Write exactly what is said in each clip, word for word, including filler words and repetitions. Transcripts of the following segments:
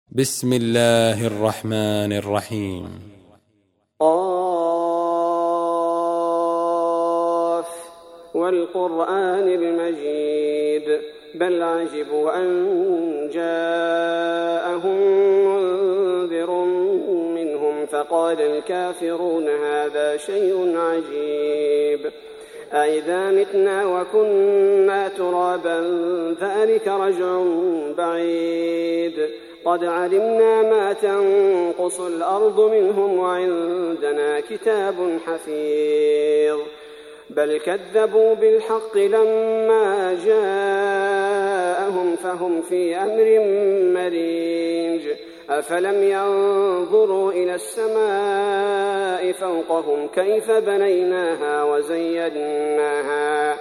بسم الله الرحمن الرحيم. قاف والقرآن المجيد بل عجبوا أن جاءهم منذر منهم فقال الكافرون هذا شيء عجيب أئذا متنا وكنا ترابا ذلك رجع بعيد قد علمنا ما تنقص الأرض منهم وعندنا كتاب حفيظ بل كذبوا بالحق لما جاءهم فهم في أمر مريج أفلم ينظروا إلى السماء فوقهم كيف بنيناها وزيناها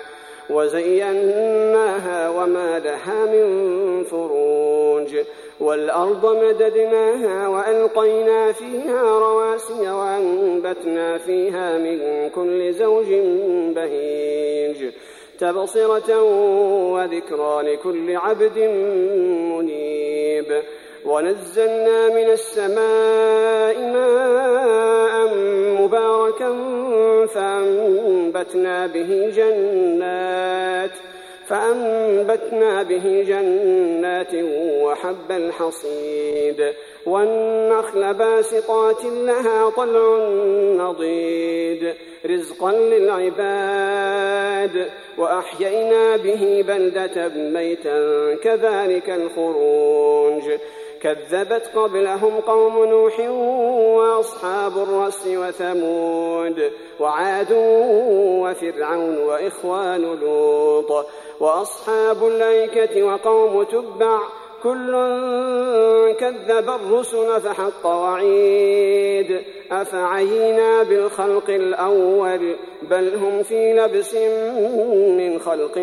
وزيناها وما لها من فروج والأرض مددناها وألقينا فيها رواسي وأنبتنا فيها من كل زوج بهيج تبصرة وذكرى لكل عبد منيب ونزلنا من السماء ماء مباركا فأنبتنا به جنات فأنبتنا به جنات وحب الحصيد والنخل باسقات لها طلع نضيد رزقا للعباد وأحيينا به بلدة ميتا كذلك الخروج كذبت قبلهم قوم نوح وأصحاب الرس وثمود وعاد وفرعون وإخوان لوط وأصحاب الأيكة وقوم تبع كل كذب الرسل فحق وعيد أفعينا بالخلق الأول بل هم في لبس من خلق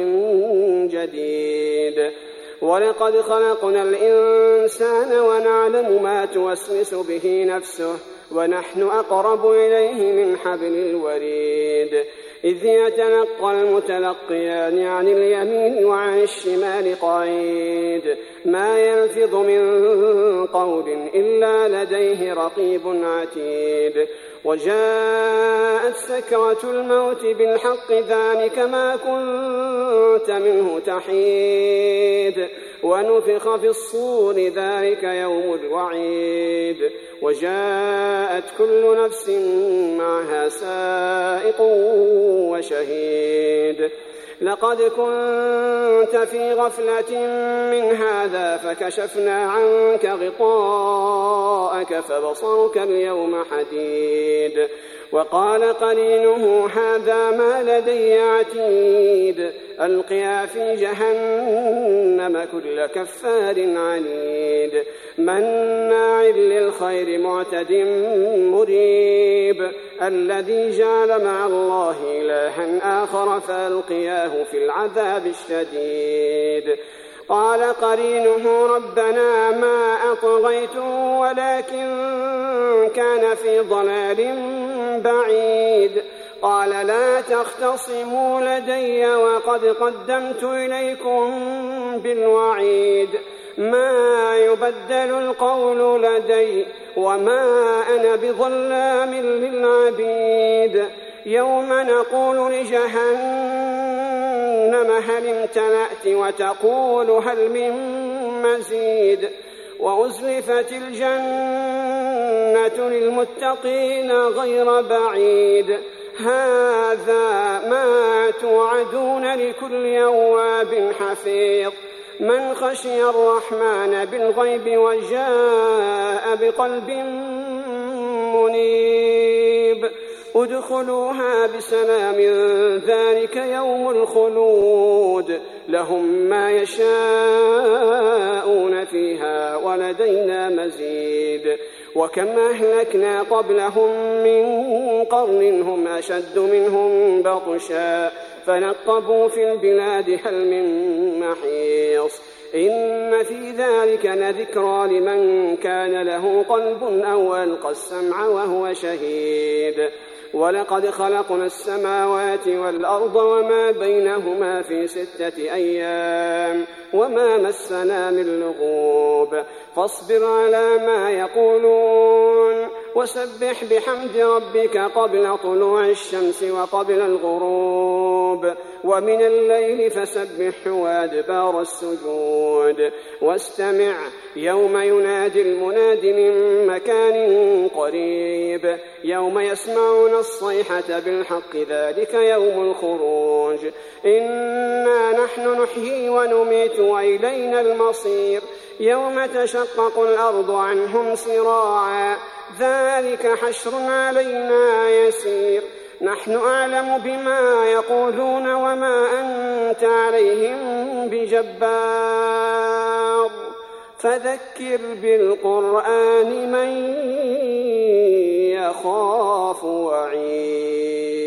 جديد ولقد خلقنا الإنسان ونعلم ما توسوس به نفسه ونحن أقرب إليه من حبل الوريد إذ يتلقى المتلقيان عن اليمين وعن الشمال قعيد ما يلفظ من قول إلا لديه رقيب عتيد وجاءت سكرة الموت بالحق ذلك ما كنت منه تحيد ونفخ في الصور ذلك يوم الوعيد وجاءت كل نفس معها سائق وشهيد لقد كنت في غفلة من هذا فكشفنا عنك غطاءك فبصرك اليوم حديد وقال قرينه هذا ما لدي عتيد ألقيا في جهنم كل كفار عنيد مناع للخير معتد مريب الذي جعل مع الله إلها آخر فألقياه في العذاب الشديد قال قرينه ربنا ما أطغيته ولكن كان في ضلال بعيد قال لا تختصموا لدي وقد قدمت إليكم بالوعيد ما يبدل القول لدي وما أنا بظلام للعبيد يوم نقول لجهنم هل امتلأت وتقول هل من مزيد وأزلفت الجنة للمتقين غير بعيد هذا ما توعدون لكل أواب حفيظ من خشي الرحمن بالغيب وجاء بقلب منيب ادخلوها بسلام ذلك يوم الخلود لهم ما يشاءون فيها ولدينا مزيد وكم أهلكنا قبلهم من قرن هم أشد منهم بطشا فنقبوا في البلاد هل من محيص إن في ذلك لذكرى لمن كان له قلب أو ألقى السمع وهو شهيد ولقد خلقنا السماوات والأرض وما بينهما في ستة أيام وما مسنا من لغوب فاصبر على ما يقولون وسبح بحمد ربك قبل طلوع الشمس وقبل الغروب ومن الليل فسبح وأدبار السجود واستمع يوم ينادي المناد من مكان قريب يوم يسمعون الصيحة بالحق ذلك يوم الخروج إنا نحن نحيي ونميت وإلينا المصير يوم تشقق الأرض عنهم سراعا ذلك حشر علينا يسير نحن أعلم بما يقولون وما أنت عليهم بجبار فذكر بالقرآن من يخاف وعيد.